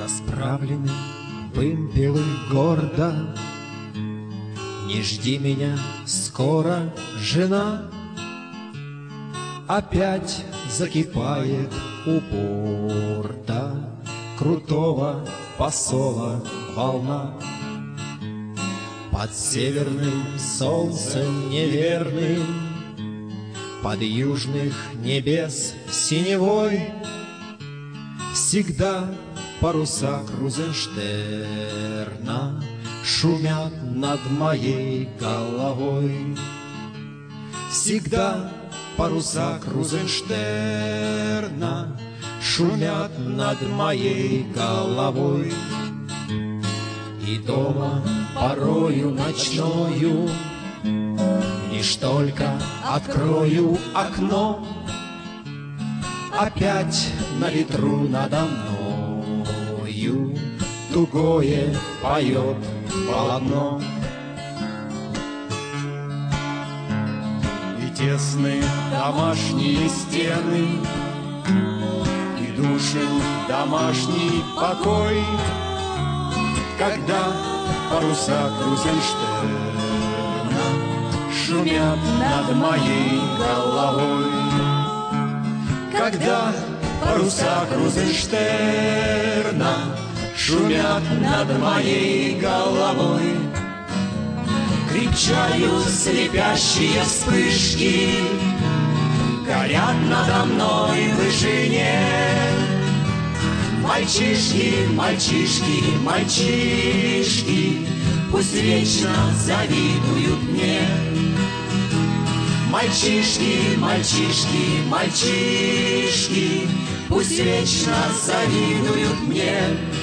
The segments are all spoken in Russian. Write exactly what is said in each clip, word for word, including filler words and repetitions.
Расправлены вымпелы гордо. Не жди меня скоро, жена. Опять закипает у борта крутого посола волна. Под северным солнцем неверным, под южных небес синевой, всегда паруса Крузенштерна шумят над моей головой. Всегда паруса Крузенштерна шумят над моей головой. И дома порою ночною лишь только открою окно, опять на ветру надо мною тугое поет полотно. И тесные домашние стены, и душен домашний покой, когда паруса Крузенштерна шумят над моей головой. Когда паруса Крузенштерна шумят над моей головой, крепчают слепящие вспышки, горят надо мной в вышине. Мальчишки, мальчишки, мальчишки, пусть вечно завидуют мне. Мальчишки, мальчишки, мальчишки, пусть вечно завидуют мне.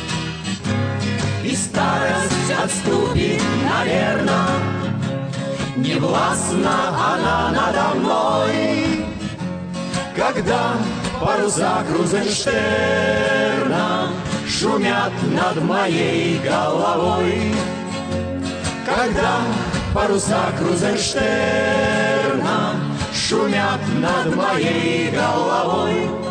И старость отступит, наверно, не властна она надо мной, когда паруса Крузенштерна шумят над моей головой. Когда паруса Крузенштерна шумят над моей головой.